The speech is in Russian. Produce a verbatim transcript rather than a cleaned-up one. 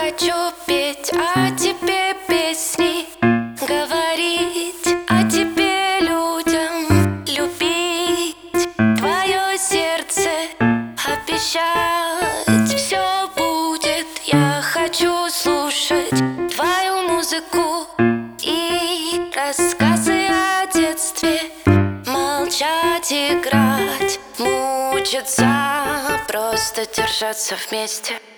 хочу петь о тебе песни, говорить о тебе людям, любить твое сердце, обещать все будет. Я хочу слушать твою музыку и рассказы о детстве, молчать, играть, мучиться, просто держаться вместе.